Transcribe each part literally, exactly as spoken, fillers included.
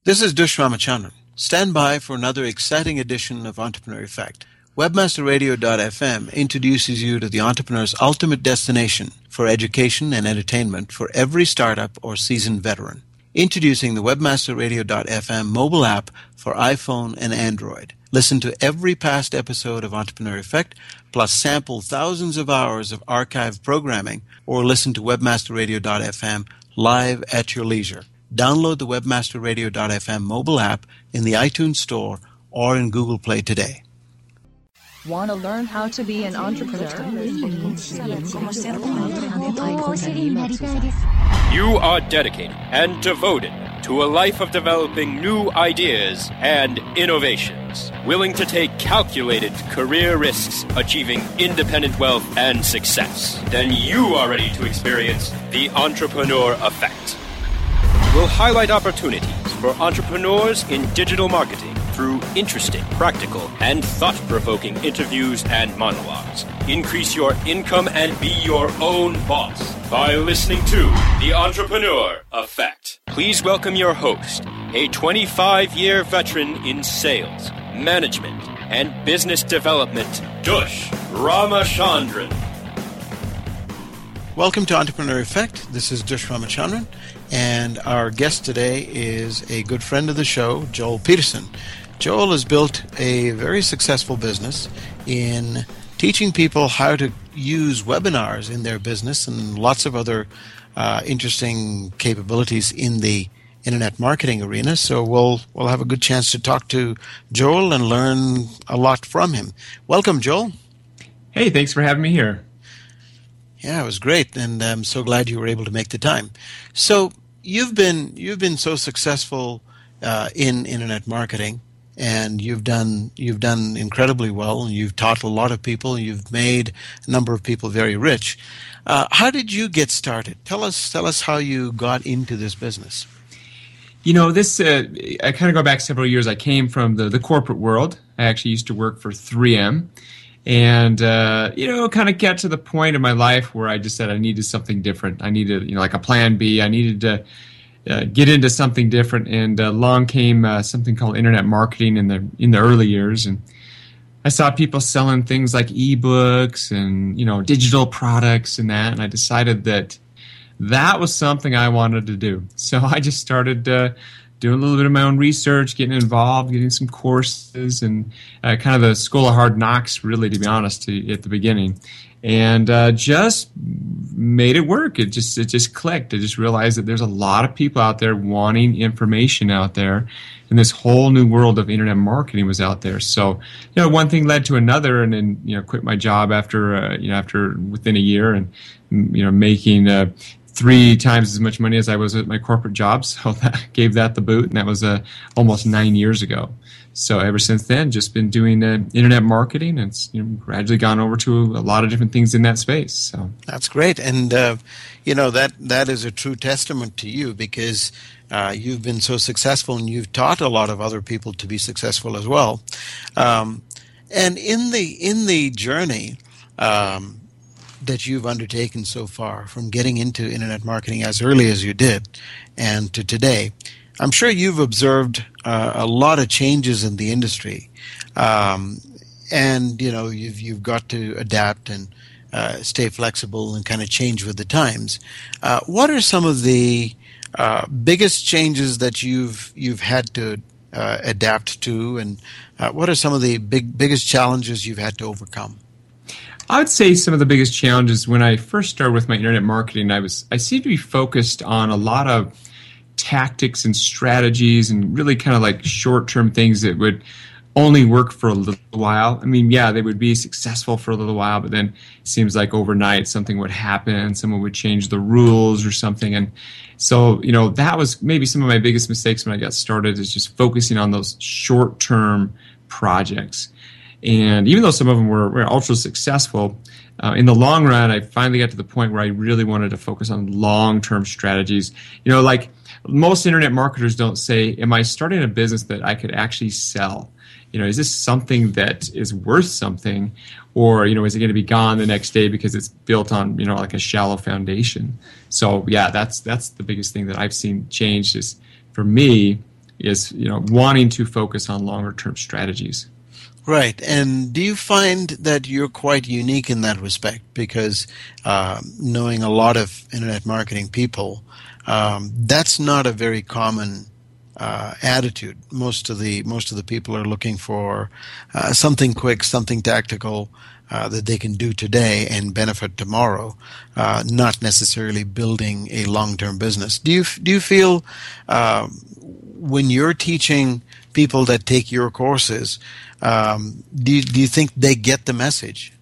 This is Dush Ramachandran. Stand by for another exciting edition of Entrepreneur Effect. Webmaster Radio dot f m introduces you to the entrepreneur's ultimate destination for education and entertainment for every startup or seasoned veteran. Introducing the Webmaster Radio dot f m mobile app for iPhone and Android. Listen to every past episode of Entrepreneur Effect, plus sample thousands of hours of archived programming, or listen to Webmaster Radio dot f m live at your leisure. Download the Webmaster Radio dot f m mobile app in the iTunes Store or in Google Play today. Want to learn how to be an entrepreneur? You are dedicated and devoted to a life of developing new ideas and innovations, willing to take calculated career risks, achieving independent wealth and success. Then you are ready to experience the Entrepreneur Effect. We'll highlight opportunities for entrepreneurs in digital marketing through interesting, practical, and thought-provoking interviews and monologues. Increase your income and be your own boss by listening to The Entrepreneur Effect. Please welcome your host, a twenty-five-year veteran in sales, management, and business development, Dush Ramachandran. Welcome to Entrepreneur Effect. This is Dush Ramachandran, and our guest today is a good friend of the show, Joel Peterson. Joel has built a very successful business in teaching people how to use webinars in their business and lots of other uh, interesting capabilities in the internet marketing arena. So we'll we'll have a good chance to talk to Joel and learn a lot from him. Welcome, Joel. Hey, thanks for having me here. Yeah, it was great, and I'm so glad you were able to make the time. So you've been you've been so successful uh, in internet marketing, and you've done you've done incredibly well, and you've taught a lot of people. You've made a number of people very rich. Uh, how did you get started? Tell us tell us how you got into this business. You know, this uh, I kind of go back several years. I came from the, the corporate world. I actually used to work for three M. And, uh, you know, kind of got to the point in my life where I just said I needed something different. I needed, you know, like a plan B. I needed to uh, get into something different. And uh, along came uh, something called internet marketing in the in the early years. And I saw people selling things like ebooks and, you know, digital products and that. And I decided that that was something I wanted to do. So I just started uh, doing a little bit of my own research, getting involved, getting some courses, and uh, kind of the school of hard knocks, really, to be honest, to, at the beginning, and uh, just made it work. It just it just clicked. I just realized that there's a lot of people out there wanting information out there, and this whole new world of internet marketing was out there. So, you know, one thing led to another, and then you know, quit my job after uh, you know after within a year, and you know, making Uh, three times as much money as I was at my corporate job, so that gave that the boot, and that was uh, almost nine years ago. So ever since then, just been doing uh, internet marketing, and it's you know, gradually gone over to a lot of different things in that space. So that's great, and uh, you know that that is a true testament to you, because uh, you've been so successful, and you've taught a lot of other people to be successful as well. Um, and in the in the journey Um, that you've undertaken so far, from getting into internet marketing as early as you did and to today, I'm sure you've observed uh, a lot of changes in the industry, um, and you know you've you've got to adapt and uh, stay flexible and kind of change with the times. Uh, what are some of the uh, biggest changes that you've you've had to uh, adapt to, and uh, what are some of the big biggest challenges you've had to overcome? I would say some of the biggest challenges when I first started with my internet marketing, I was I seemed to be focused on a lot of tactics and strategies and really kind of like short-term things that would only work for a little while. I mean, yeah, they would be successful for a little while, but then it seems like overnight something would happen, someone would change the rules or something. And so, you know, that was maybe some of my biggest mistakes when I got started, is just focusing on those short-term projects. And even though some of them were, were ultra successful, uh, in the long run, I finally got to the point where I really wanted to focus on long-term strategies. You know, like most internet marketers don't say, am I starting a business that I could actually sell? You know, is this something that is worth something? Or, you know, is it going to be gone the next day because it's built on, you know, like a shallow foundation? So, yeah, that's that's the biggest thing that I've seen change is, for me, is you know wanting to focus on longer term strategies. Right. And do you find that you're quite unique in that respect? Because uh, knowing a lot of internet marketing people, um, that's not a very common uh, attitude. Most of the most of the people are looking for uh, something quick, something tactical uh, that they can do today and benefit tomorrow, uh, not necessarily building a long-term business. Do you do you feel uh, when you're teaching people that take your courses, um, do you, do you think they get the message?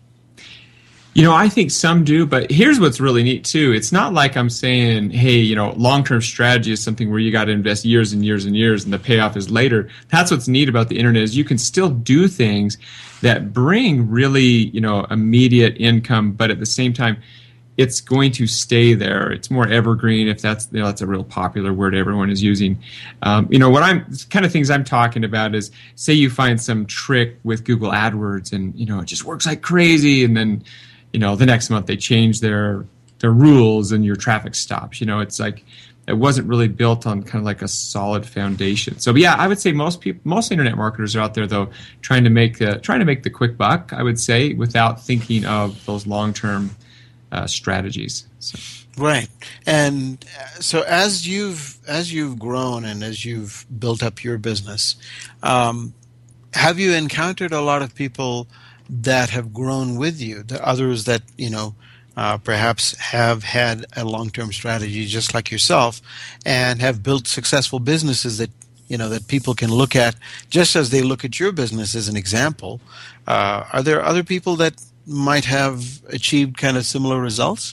You know, I think some do, but here's what's really neat too. It's not like I'm saying, hey, you know, long-term strategy is something where you got to invest years and years and years and the payoff is later. That's what's neat about the internet is you can still do things that bring really, you know, immediate income, but at the same time, it's going to stay there. It's more evergreen, if that's you know that's a real popular word everyone is using. Um, you know, what I'm kind of things I'm talking about is, say you find some trick with Google AdWords and you know it just works like crazy, and then you know the next month they change their their rules and your traffic stops. You know, it's like it wasn't really built on kind of like a solid foundation. So yeah, I would say most people, most internet marketers are out there though trying to make uh, trying to make the quick buck. I would say without thinking of those long term Uh, strategies. So. Right. And so as you've as you've grown and as you've built up your business, um, have you encountered a lot of people that have grown with you, the others that, you know, uh, perhaps have had a long-term strategy just like yourself and have built successful businesses that, you know, that people can look at just as they look at your business as an example? Uh, are there other people that might have achieved kind of similar results?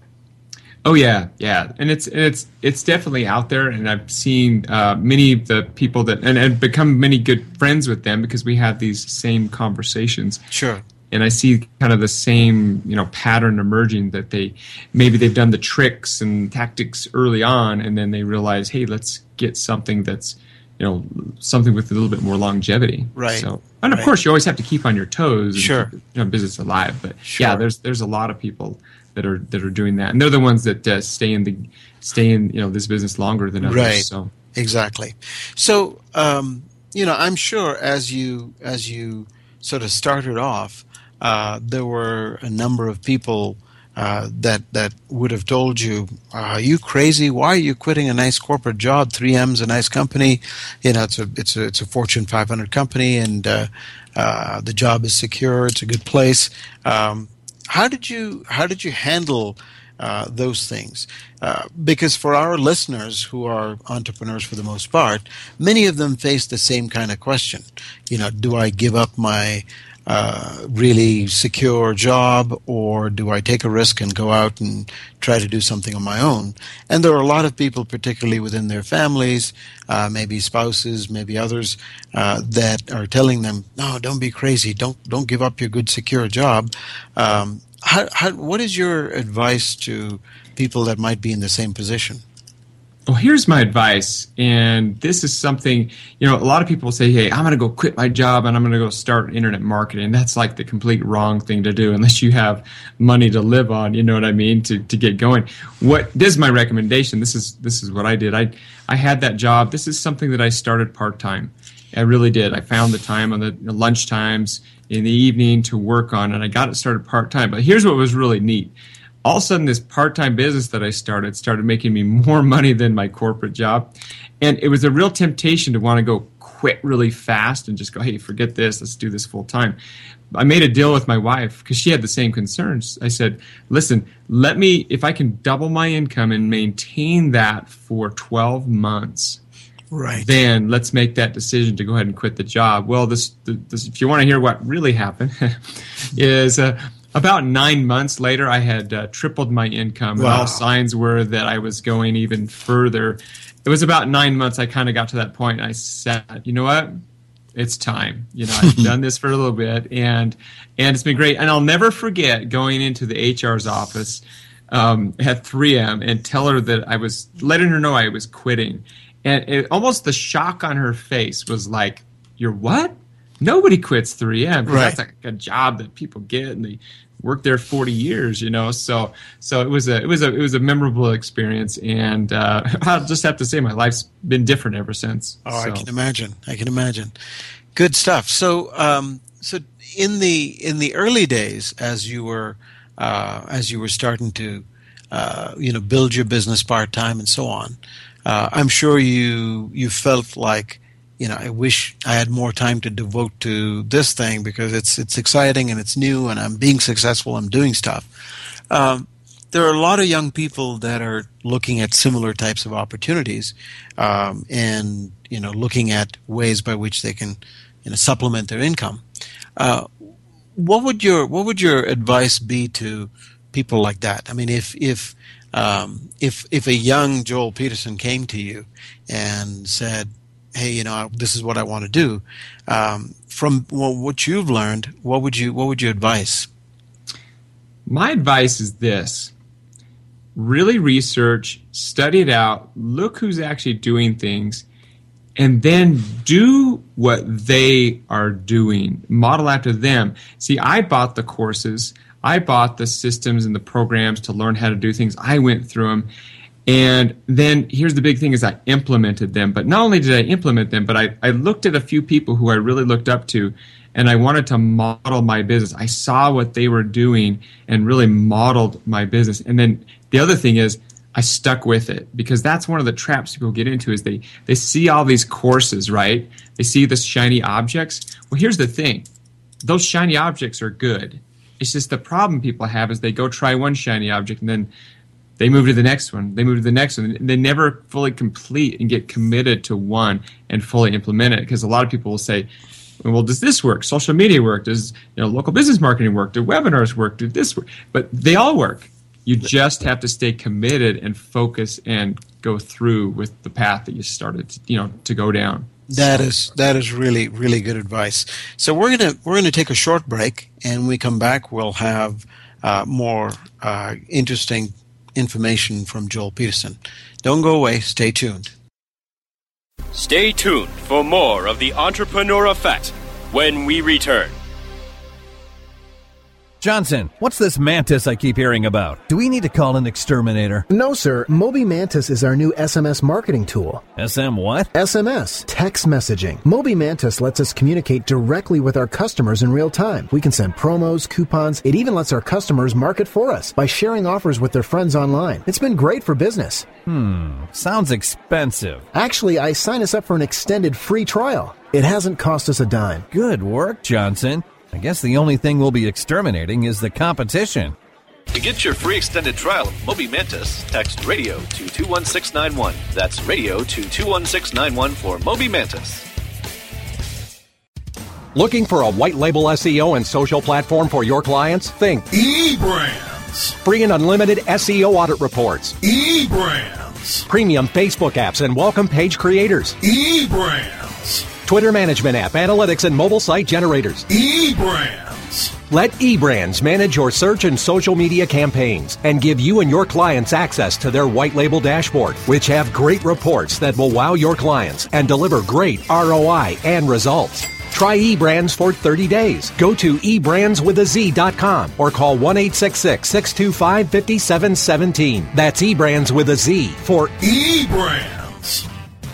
Oh yeah, yeah, and it's and it's it's definitely out there, and I've seen uh, many of the people that and, and become many good friends with them because we have these same conversations. Sure. And I see kind of the same you know pattern emerging that they maybe they've done the tricks and tactics early on, and then they realize, hey, let's get something that's you know something with a little bit more longevity. Right. So. And of right. course, you always have to keep on your toes and sure. keep you know, business alive. But sure. yeah, there's there's a lot of people that are that are doing that, and they're the ones that uh, stay in the stay in you know this business longer than others. Right. So exactly. So um, you know, I'm sure as you as you sort of started off, uh, there were a number of people uh, that that would have told you, "Are you crazy? Why are you quitting a nice corporate job? three M's a nice company. You know, it's a it's a it's a Fortune five hundred company, and uh, uh, the job is secure. It's a good place." Um, how did you how did you handle uh, those things? Uh, because for our listeners who are entrepreneurs for the most part, many of them face the same kind of question. You know, do I give up my Uh, really secure job, or do I take a risk and go out and try to do something on my own? And there are a lot of people, particularly within their families, uh, maybe spouses, maybe others, uh, that are telling them, "No, don't be crazy. Don't don't give up your good secure job." Um, how, how, what is your advice to people that might be in the same position? Well, here's my advice, and this is something, you know, a lot of people say, hey, I'm going to go quit my job and I'm going to go start internet marketing. That's like the complete wrong thing to do unless you have money to live on, you know what I mean, to, to get going. What this is my recommendation. This is this is what I did. I I had that job. This is something that I started part-time. I really did. I found the time on the lunch times in the evening to work on, and I got it started part-time. But here's what was really neat. All of a sudden, this part-time business that I started started making me more money than my corporate job. And it was a real temptation to want to go quit really fast and just go, hey, forget this. Let's do this full time. I made a deal with my wife because she had the same concerns. I said, listen, let me, if I can double my income and maintain that for twelve months, right, then let's make that decision to go ahead and quit the job. Well, this, this if you want to hear what really happened, is... Uh, About nine months later, I had uh, tripled my income, wow. and all signs were that I was going even further. It was about nine months I kind of got to that point, and I said, you know what? It's time. You know, I've done this for a little bit, and and it's been great. And I'll never forget going into the H R's office um, at three M and tell her that I was, letting her know I was quitting. And it, almost the shock on her face was like, you're what? Nobody quits three M. Right. That's like a job that people get, and they worked there forty years, you know. So so it was a it was a it was a memorable experience, and uh, I'll just have to say my life's been different ever since. Oh, so. I can imagine. I can imagine. Good stuff. So um, so in the in the early days, as you were uh, as you were starting to uh, you know build your business part time and so on, uh, I'm sure you you felt like, you know, I wish I had more time to devote to this thing because it's it's exciting and it's new and I'm being successful. I'm doing stuff. Um, there are a lot of young people that are looking at similar types of opportunities, um, and you know, looking at ways by which they can, you know, supplement their income. Uh, what would your what would your advice be to people like that? I mean, if if um, if if a young Joel Peterson came to you and said, hey, you know, this is what I want to do. Um, from well, what you've learned, what would you what would you advise? My advice is this: really research, study it out, look who's actually doing things, and then do what they are doing. Model after them. See, I bought the courses, I bought the systems and the programs to learn how to do things. I went through them. And then here's the big thing is I implemented them. But not only did I implement them, but I, I looked at a few people who I really looked up to, and I wanted to model my business. I saw what they were doing and really modeled my business. And then the other thing is I stuck with it, because that's one of the traps people get into is they, they see all these courses, right? They see the shiny objects. Well, here's the thing. Those shiny objects are good. It's just the problem people have is they go try one shiny object and then they move to the next one. They move to the next one. They never fully complete and get committed to one and fully implement it. Because a lot of people will say, well, does this work? Social media work? Does, you know, local business marketing work? Do webinars work? Do this work? But they all work. You just have to stay committed and focus and go through with the path that you started to, you know, to go down. That is that is really, really good advice. So we're gonna we're gonna take a short break, and when we come back, we'll have uh, more uh, interesting information from Joel Peterson. Don't go away. Stay tuned. Stay tuned for more of the Entrepreneur Effect when we return. Johnson, what's this Mantis I keep hearing about? Do we need to call an exterminator? No, sir. Moby Mantis is our new S M S marketing tool. S M what? S M S, text messaging. Moby Mantis lets us communicate directly with our customers in real time. We can send promos, coupons. It even lets our customers market for us by sharing offers with their friends online. It's been great for business. Hmm, sounds expensive. Actually, I signed us up for an extended free trial. It hasn't cost us a dime. Good work, Johnson. I guess the only thing we'll be exterminating is the competition. To get your free extended trial of Moby Mantis, text radio to two one six nine one. That's radio to two one six nine one for Moby Mantis. Looking for a white label S E O and social platform for your clients? Think eBrands. Free and unlimited S E O audit reports. eBrands. Premium Facebook apps and welcome page creators. eBrands. Twitter management app, analytics, and mobile site generators. eBrands. Let eBrands manage your search and social media campaigns and give you and your clients access to their white label dashboard, which have great reports that will wow your clients and deliver great R O I and results. Try eBrands for thirty days. Go to e brands with a z dot com or call one eight six six, six two five, five seven one seven. That's eBrands with a Z for eBrands.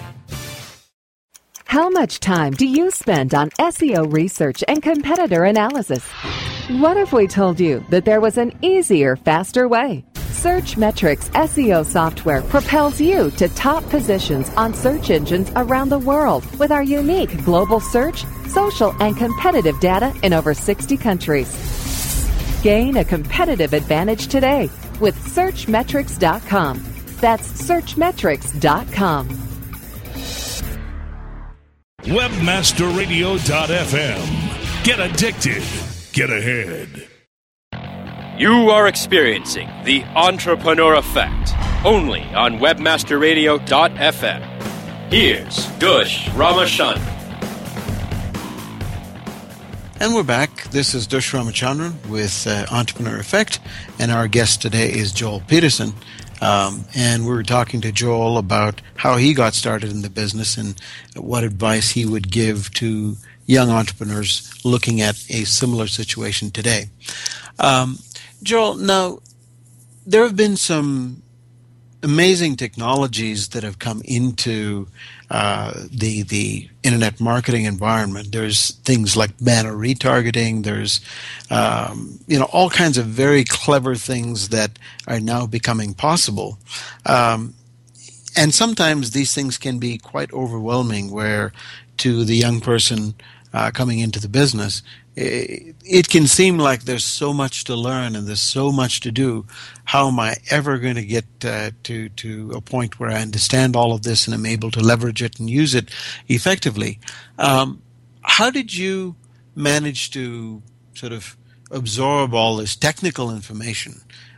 How much time do you spend on S E O research and competitor analysis? What if we told you that there was an easier, faster way? Searchmetrics S E O software propels you to top positions on search engines around the world with our unique global search, social, and competitive data in over sixty countries. Gain a competitive advantage today with searchmetrics dot com. That's searchmetrics dot com. webmaster radio dot f m. Get addicted. Get ahead. You are experiencing the Entrepreneur Effect only on webmaster radio dot f m. Here's Dush Ramachandran. And we're back. This is Dush Ramachandran with uh, Entrepreneur Effect, and our guest today is Joel Peterson. Um, and we were talking to Joel about how he got started in the business and what advice he would give to young entrepreneurs looking at a similar situation today. Um, Joel, now, there have been some amazing technologies that have come into uh, the the internet marketing environment. There's things like banner retargeting. There's um, you know all kinds of very clever things that are now becoming possible. Um, and sometimes these things can be quite overwhelming, where to the young person uh, coming into the business, it, it can seem like there's so much to learn and there's so much to do. How am I ever going to get uh, to to a point where I understand all of this and am able to leverage it and use it effectively? Um, how did you manage to sort of absorb all this technical information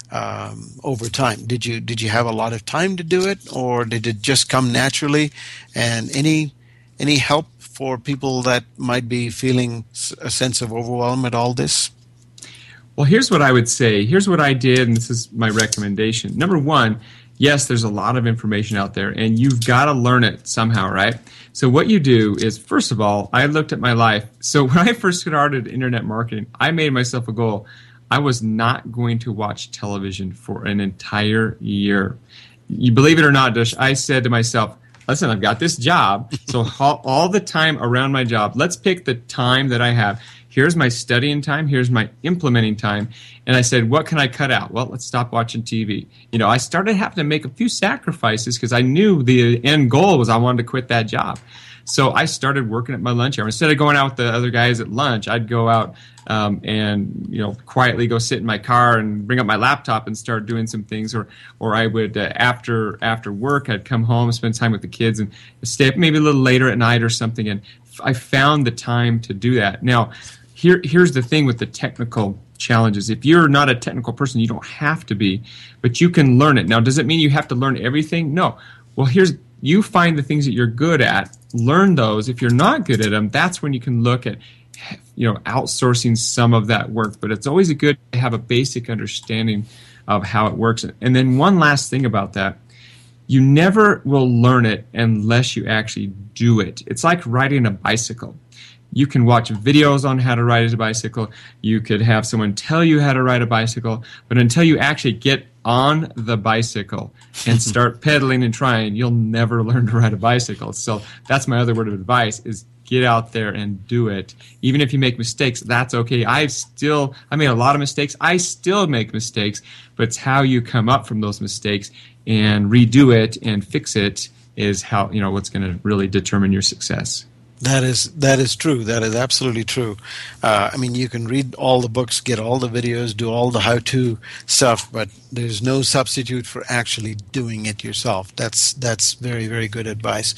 um, over time? Did you did you have a lot of time to do it, or did it just come naturally? And any any help for people that might be feeling a sense of overwhelm at all this? Well, here's what I would say. Here's what I did, and this is my recommendation. Number one, yes, there's a lot of information out there, and you've got to learn it somehow, right? So what you do is, first of all, I looked at my life. So when I first started internet marketing, I made myself a goal. I was not going to watch television for an entire year. You believe it or not, Dush, I said to myself, listen, I've got this job, so all, all the time around my job, let's pick the time that I have. Here's my studying time. Here's my implementing time. And I said, what can I cut out? Well, let's stop watching T V. You know, I started having to make a few sacrifices because I knew the end goal was I wanted to quit that job. So I started working at my lunch hour. Instead of going out with the other guys at lunch, I'd go out um, and, you know, quietly go sit in my car and bring up my laptop and start doing some things. Or or I would, uh, after after work, I'd come home, spend time with the kids, and stay up maybe a little later at night or something. And I found the time to do that. Now, here here's the thing with the technical challenges. If you're not a technical person, you don't have to be, but you can learn it. Now, does it mean you have to learn everything? No. Well, here's you find the things that you're good at, learn those. If you're not good at them, that's when you can look at, you know, outsourcing some of that work. But it's always good to have a basic understanding of how it works. And then one last thing about that, you never will learn it unless you actually do it. It's like riding a bicycle. You can watch videos on how to ride a bicycle. You could have someone tell you how to ride a bicycle. But until you actually get on the bicycle and start pedaling and trying, you'll never learn to ride a bicycle. So that's my other word of advice is get out there and do it. Even if you make mistakes, that's okay. I still, I made a lot of mistakes. I still make mistakes, but it's how you come up from those mistakes and redo it and fix it is how, you know, what's going to really determine your success. That is that is true. That is absolutely true. Uh, I mean, you can read all the books, get all the videos, do all the how-to stuff, but there's no substitute for actually doing it yourself. That's that's very, very good advice.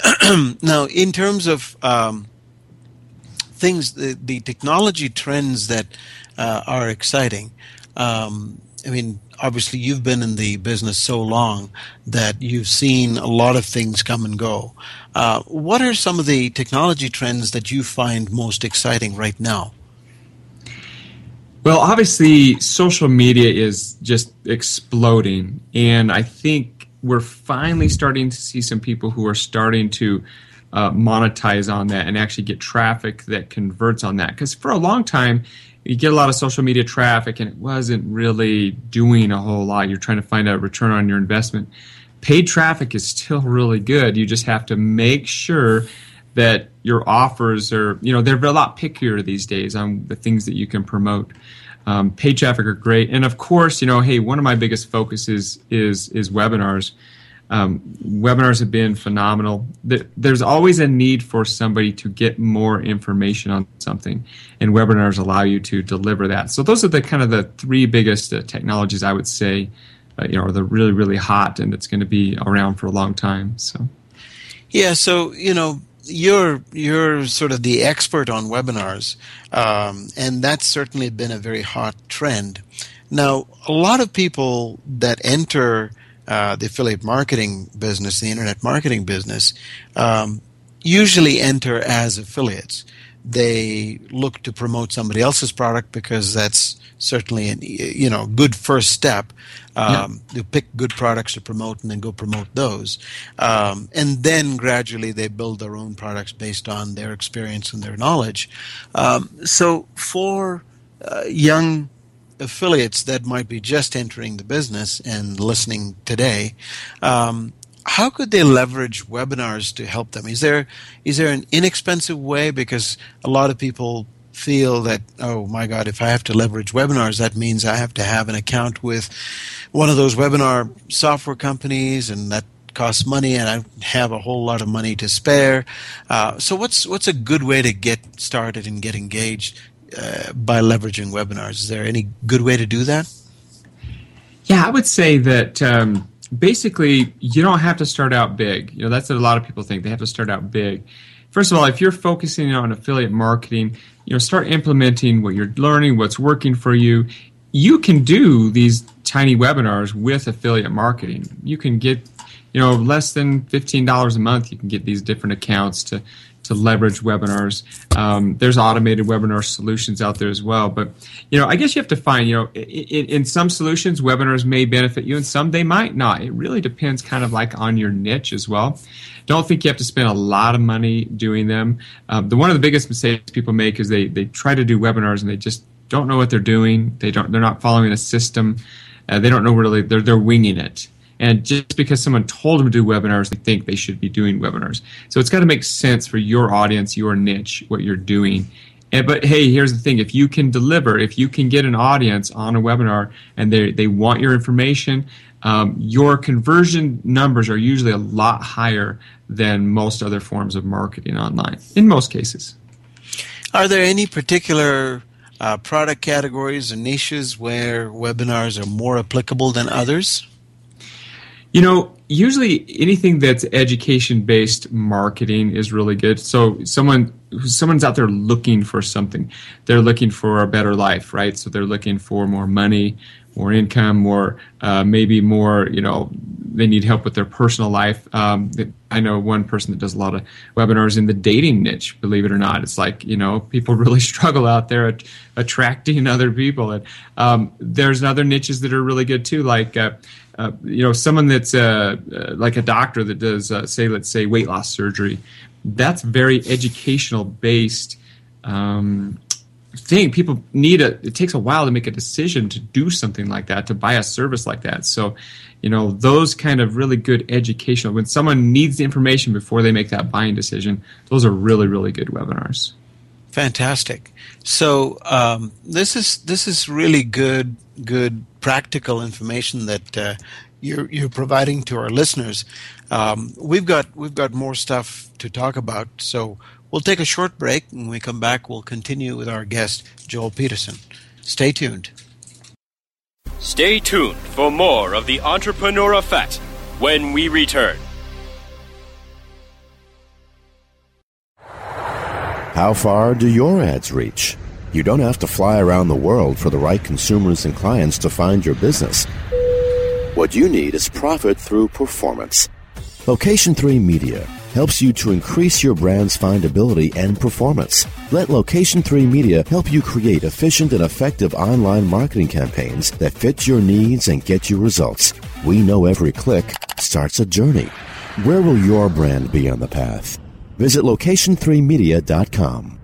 Now, in terms of um, things, the, the technology trends that uh, are exciting, um, I mean, obviously you've been in the business so long that you've seen a lot of things come and go. Uh, what are some of the technology trends that you find most exciting right now? Well, obviously, social media is just exploding, and I think we're finally starting to see some people who are starting to uh, monetize on that and actually get traffic that converts on that. Because for a long time, you get a lot of social media traffic, and it wasn't really doing a whole lot. You're trying to find a return on your investment. Paid traffic is still really good. You just have to make sure that your offers are, you know, they're a lot pickier these days on the things that you can promote. Um, paid traffic are great. And of course, you know, hey, one of my biggest focuses is, is webinars. Um, webinars have been phenomenal. There's always a need for somebody to get more information on something, and webinars allow you to deliver that. So those are the kind of the three biggest uh, technologies I would say, uh, you know, are the really, really hot, and it's going to be around for a long time. So, yeah. So you know, you're you're sort of the expert on webinars, um, and that's certainly been a very hot trend. Now, a lot of people that enter Uh, the affiliate marketing business, the internet marketing business, um, usually enter as affiliates. They look to promote somebody else's product because that's certainly an, you know, good first step. Um, yeah. They pick good products to promote and then go promote those. Um, and then gradually they build their own products based on their experience and their knowledge. Um, so for uh, young affiliates that might be just entering the business and listening today, um, how could they leverage webinars to help them? Is there is there an inexpensive way? Because a lot of people feel that, oh my God, if I have to leverage webinars, that means I have to have an account with one of those webinar software companies, and that costs money, and I have a whole lot of money to spare. Uh, so what's what's a good way to get started and get engaged uh, by leveraging webinars? Is there any good way to do that? Yeah, I would say that um, basically you don't have to start out big. You know, that's what a lot of people think. They have to start out big. First of all, if you're focusing on affiliate marketing, you know, start implementing what you're learning, what's working for you. You can do these tiny webinars with affiliate marketing. You can get, you know, less than fifteen dollars a month. You can get these different accounts to, to leverage webinars. Um, there's automated webinar solutions out there as well. But, you know, I guess you have to find, you know, in, in some solutions, webinars may benefit you, and some they might not. It really depends kind of like on your niche as well. Don't think you have to spend a lot of money doing them. Um, the one of the biggest mistakes people make is they, they try to do webinars and they just don't know what they're doing. They don't. They're not following a system. Uh, they don't know really. They're they're winging it. And just because someone told them to do webinars, they think they should be doing webinars. So it's got to make sense for your audience, your niche, what you're doing. And, but hey, here's the thing: if you can deliver, if you can get an audience on a webinar and they they want your information, um, your conversion numbers are usually a lot higher than most other forms of marketing online. In most cases. Are there any particular uh, product categories or niches where webinars are more applicable than others? You know, usually anything that's education-based marketing is really good. So someone someone's out there looking for something. They're looking for a better life, right? So they're looking for more money, more income, more uh, maybe more, you know, they need help with their personal life. Um, I know one person that does a lot of webinars in the dating niche, believe it or not. It's like, you know, people really struggle out there at attracting other people. And um, there's other niches that are really good too, like, uh, uh, you know, someone that's uh, uh, like a doctor that does, uh, say, let's say, weight loss surgery. That's very educational based um thing. People need a, it takes a while to make a decision to do something like that, to buy a service like that. So, you know, those kind of really good educational, when someone needs the information before they make that buying decision, those are really, really good webinars. Fantastic. So um, this is this is really good, good practical information that uh, you're you're providing to our listeners. Um, we've got we've got more stuff to talk about, so we'll take a short break. When we come back, we'll continue with our guest, Joel Peterson. Stay tuned. Stay tuned for more of the Entrepreneur Effect when we return. How far do your ads reach? You don't have to fly around the world for the right consumers and clients to find your business. What you need is profit through performance. Location three Media helps you to increase your brand's findability and performance. Let Location three Media help you create efficient and effective online marketing campaigns that fit your needs and get you results. We know every click starts a journey. Where will your brand be on the path? Visit location three media dot com.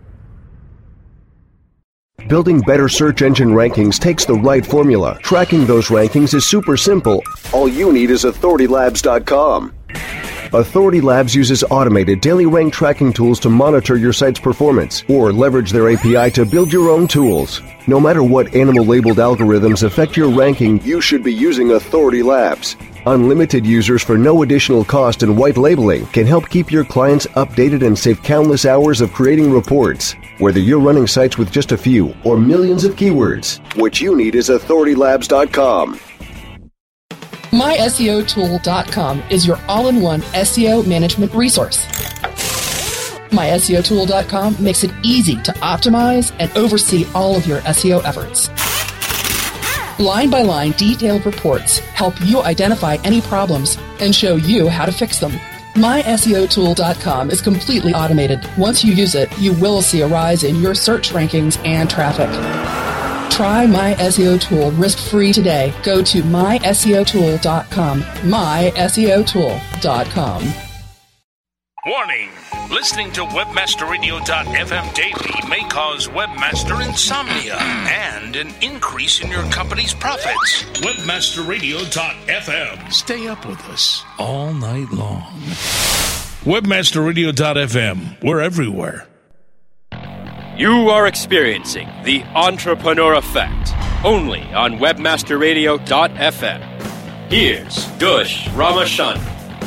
Building better search engine rankings takes the right formula. Tracking those rankings is super simple. All you need is authority labs dot com. Authority Labs uses automated daily rank tracking tools to monitor your site's performance, or leverage their A P I to build your own tools. No matter what animal-labeled algorithms affect your ranking, you should be using Authority Labs. Unlimited users for no additional cost and white labeling can help keep your clients updated and save countless hours of creating reports. Whether you're running sites with just a few or millions of keywords, what you need is authority labs dot com. my S E O tool dot com is your all-in-one S E O management resource. my S E O tool dot com makes it easy to optimize and oversee all of your S E O efforts. Line-by-line detailed reports help you identify any problems and show you how to fix them. my S E O tool dot com is completely automated. Once you use it, you will see a rise in your search rankings and traffic. Try My S E O Tool risk-free today. Go to my S E O tool dot com. my S E O tool dot com. Warning! Listening to webmaster radio dot f m daily may cause webmaster insomnia and an increase in your company's profits. webmaster radio dot f m. Stay up with us all night long. webmaster radio dot f m. We're everywhere. You are experiencing the Entrepreneur Effect, only on webmaster radio dot f m. Here's Dush Ramachandran.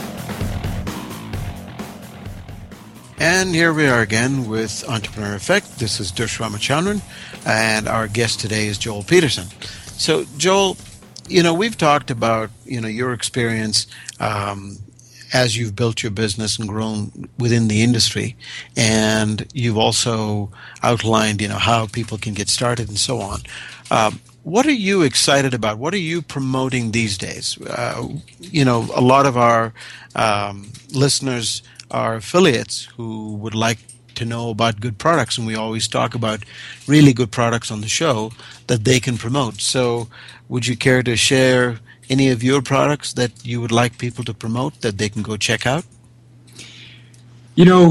And here we are again with Entrepreneur Effect. This is Dush Ramachandran, and our guest today is Joel Peterson. So, Joel, you know, we've talked about, you know, your experience um, as you've built your business and grown within the industry, and you've also outlined, you know, how people can get started and so on. Um, what are you excited about? What are you promoting these days? Uh, you know, a lot of our um, listeners are affiliates who would like to know about good products, and we always talk about really good products on the show that they can promote. So would you care to share any of your products that you would like people to promote that they can go check out? You know,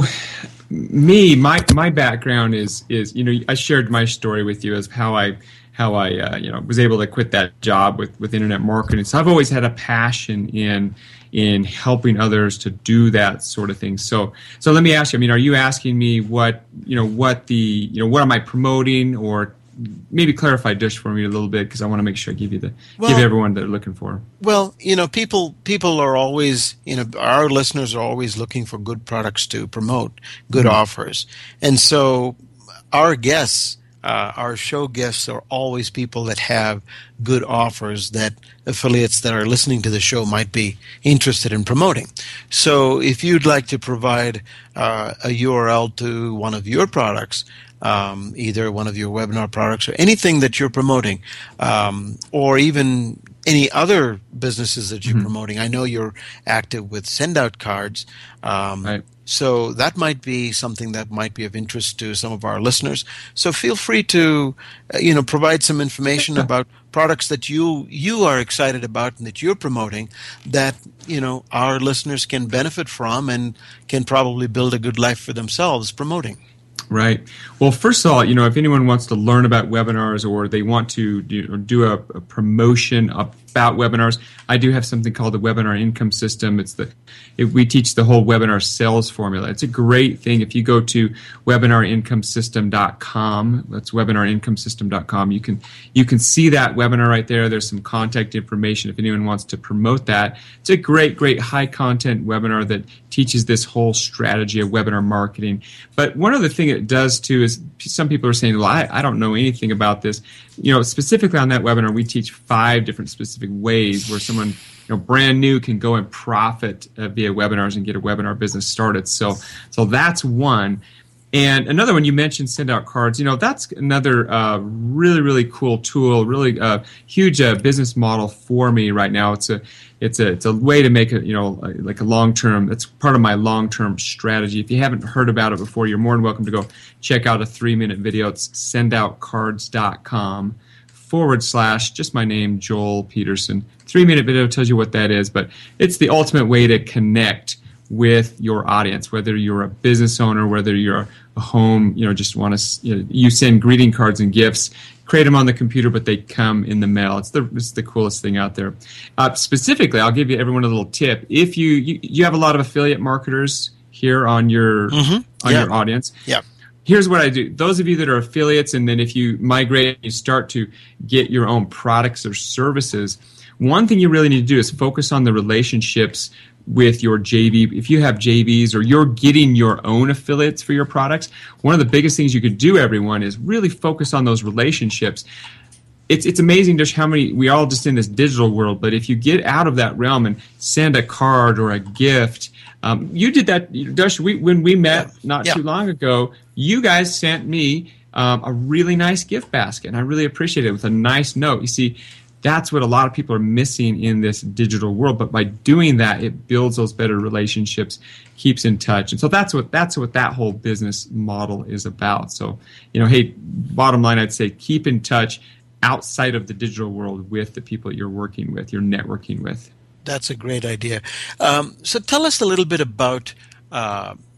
me, my my background is is you know, I shared my story with you as how I how I uh, you know was able to quit that job with with internet marketing. So I've always had a passion in in helping others to do that sort of thing. So, so let me ask you. I mean, are you asking me what you know? What the you know? What am I promoting? Or maybe clarify Dush for me a little bit, because I want to make sure I give you the well, give everyone that they're looking for. Well, you know, people people are always you know our listeners are always looking for good products to promote, good mm-hmm. offers, and so our guests. Uh, our show guests are always people that have good offers that affiliates that are listening to the show might be interested in promoting. So if you'd like to provide uh, a U R L to one of your products, um, either one of your webinar products or anything that you're promoting, um, or even any other businesses that you're mm-hmm. promoting. I know you're active with Send Out Cards. Um, right. So that might be something that might be of interest to some of our listeners. So feel free to, uh, you know, provide some information about products that you you are excited about and that you're promoting that, you know, our listeners can benefit from and can probably build a good life for themselves promoting. Right. Well, first of all, you know, if anyone wants to learn about webinars or they want to do, do a, a promotion about webinars, I do have something called the Webinar Income System. It's the it, we teach the whole webinar sales formula. It's a great thing. If you go to webinar income system dot com, that's webinar income system dot com, you can you can see that webinar right there. There's some contact information if anyone wants to promote that. It's a great, great high content webinar that teaches this whole strategy of webinar marketing. But one other thing it does too is some people are saying, well, I, I don't know anything about this. You know, specifically on that webinar, we teach five different specific ways where someone, you know, brand new can go and profit uh, via webinars and get a webinar business started. So, so that's one. And another one, you mentioned Send Out Cards. You know, that's another uh, really, really cool tool, really uh, huge uh, business model for me right now. It's a, it's a, it's a way to make a, you know, like a long term. That's part of my long term strategy. If you haven't heard about it before, you're more than welcome to go check out a three minute video. It's send out cards dot com forward slash just my name, Joel Peterson. Three minute video tells you what that is, but it's the ultimate way to connect with your audience, whether you're a business owner, whether you're a home, you know, just want to, you know, you send greeting cards and gifts, create them on the computer, but they come in the mail. It's the it's the coolest thing out there. Uh, specifically, I'll give you everyone a little tip. If you, you you have a lot of affiliate marketers here on your mm-hmm. on yeah. your audience, yeah. Here's what I do. Those of you that are affiliates, and then if you migrate, you start to get your own products or services. One thing you really need to do is focus on the relationships with your J V. If you have J Vs or you're getting your own affiliates for your products, one of the biggest things you could do, everyone, is really focus on those relationships. It's it's amazing just how many, we all just in this digital world, but if you get out of that realm and send a card or a gift, um, you did that, Dush, we, when we met yeah. not yeah. too long ago, you guys sent me um, a really nice gift basket, and I really appreciate it with a nice note. You see, that's what a lot of people are missing in this digital world. But by doing that, it builds those better relationships, keeps in touch. And so that's what that's what that whole business model is about. So, you know, hey, bottom line, I'd say keep in touch outside of the digital world with the people you're working with, you're networking with. That's a great idea. Um, so tell us a little bit about uh,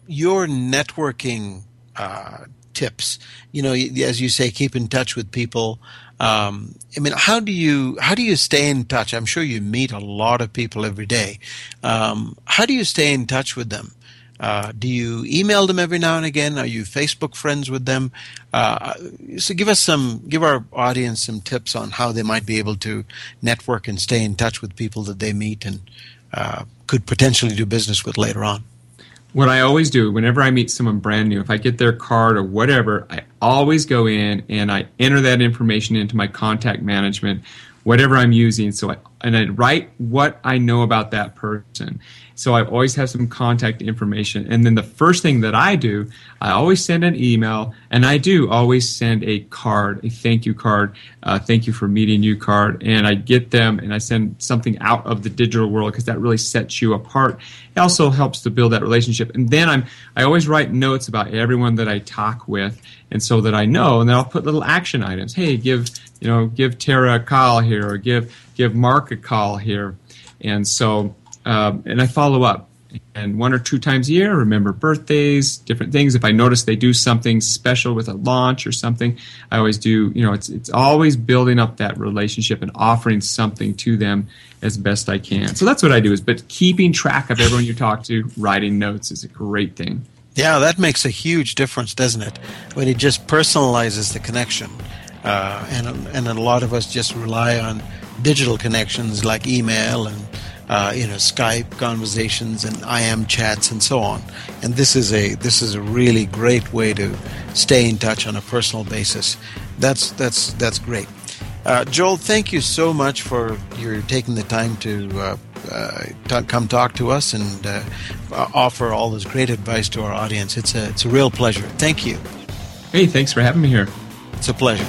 your networking uh, tips, you know, as you say, keep in touch with people. Um, I mean, how do you how do you stay in touch? I'm sure you meet a lot of people every day. Um, how do you stay in touch with them? Uh, do you email them every now and again? Are you Facebook friends with them? Uh, so give us some, give our audience some tips on how they might be able to network and stay in touch with people that they meet and uh, could potentially do business with later on. What I always do whenever I meet someone brand new, if I get their card or whatever, I always go in and I enter that information into my contact management, whatever I'm using. So I, and I write what I know about that person. So I always have some contact information. And then the first thing that I do, I always send an email, and I do always send a card, a thank you card, uh, thank you for meeting you card. And I get them, and I send something out of the digital world because that really sets you apart. It also helps to build that relationship. And then I'm, I always write notes about everyone that I talk with, and so that I know. And then I'll put little action items. Hey, give you know, give Tara a call here, or give give Mark a call here. And so. Um, and I follow up, and one or two times a year, remember birthdays, different things. If I notice they do something special with a launch or something, I always do, you know, it's it's always building up that relationship and offering something to them as best I can. So that's what I do, is, but keeping track of everyone you talk to, writing notes is a great thing. Yeah, that makes a huge difference, doesn't it? When it just personalizes the connection. Uh, and, and a lot of us just rely on digital connections like email and Uh, you know, Skype conversations and I M chats and so on. And this is a this is a really great way to stay in touch on a personal basis. That's that's that's great. Uh, Joel, thank you so much for your taking the time to uh, uh, talk, come talk to us and uh, offer all this great advice to our audience. It's a it's a real pleasure. Thank you. Hey, thanks for having me here. It's a pleasure.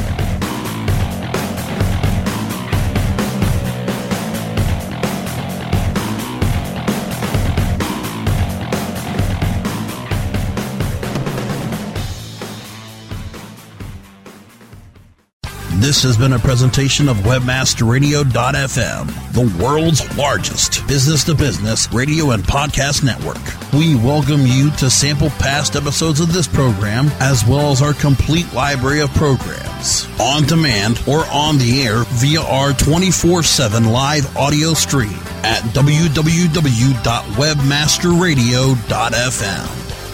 This has been a presentation of Webmaster Radio dot f m, the world's largest business-to-business radio and podcast network. We welcome you to sample past episodes of this program, as well as our complete library of programs, on demand or on the air via our twenty-four seven live audio stream at w w w dot webmaster radio dot f m.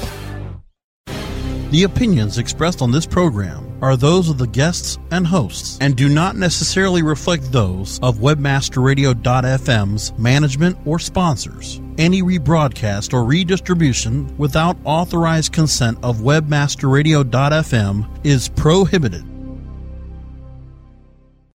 The opinions expressed on this program are those of the guests and hosts and do not necessarily reflect those of Webmaster Radio dot f m's management or sponsors. Any rebroadcast or redistribution without authorized consent of Webmaster Radio dot f m is prohibited.